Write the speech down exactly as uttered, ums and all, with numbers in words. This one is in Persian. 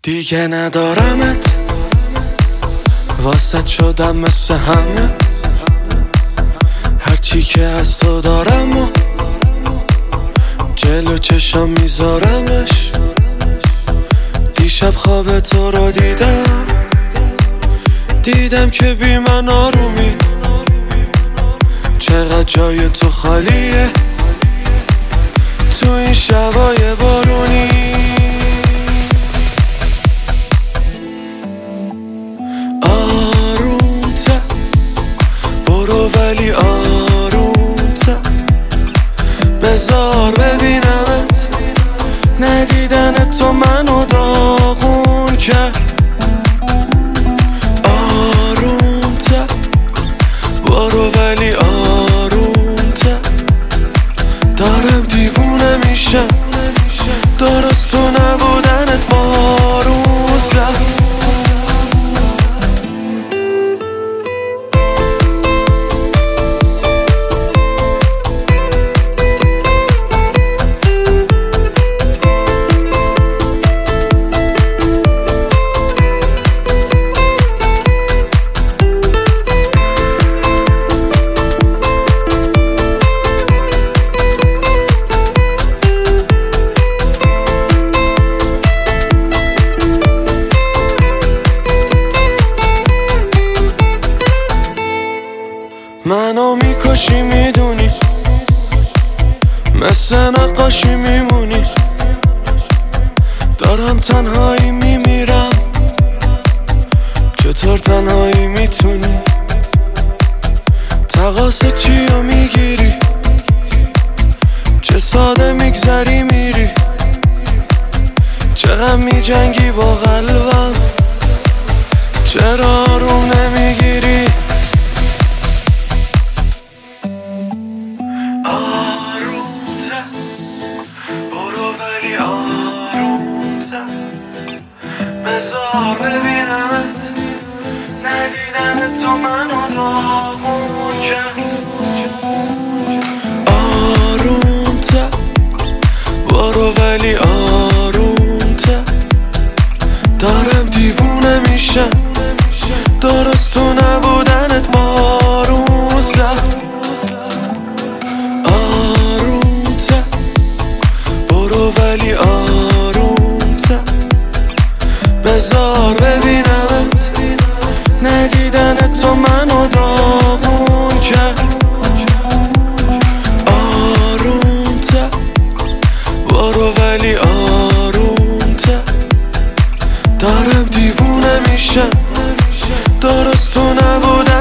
دیگه ندارمت، واسه شدم مثل همه. هرچی که از تو دارم و جلو چشم میذارمش. دیشب خواب تو رو دیدم، دیدم که بی من آرومی. چقدر جای تو خالیه تو این شبای بارونی. آروم‌تر برو ولی آروم‌تر، بذار ببینمت. ندیدن تو منو داغون کرد. آروم‌تر برو ولی آروم‌تر، دارم دیوونه میشم. درست تو نبودنت بارون زد. منو میکشی میدونی، مثل نقاشی میمونی. دارم تنهایی میمیرم، چطور تنهایی میتونی؟ تقاس چیو میگیری، چه ساده میگذری میری. چقدر میجنگی با قلبم، چرا آروم نمیگیری؟ بذار ببینمت. ندیدن تو منو داغون کرد. آروم‌تر برو ولی آروم‌تر، دارم دیوونه میشم. درست تو نبودنت بارون زد. آروم‌تر برو ولی آروم‌تر، بذار ببینمت. ندیدن تو منو داغون کرد. آروم‌تر برو ولی آروم‌تر، دارم دیوونه میشم. درست تو نبودن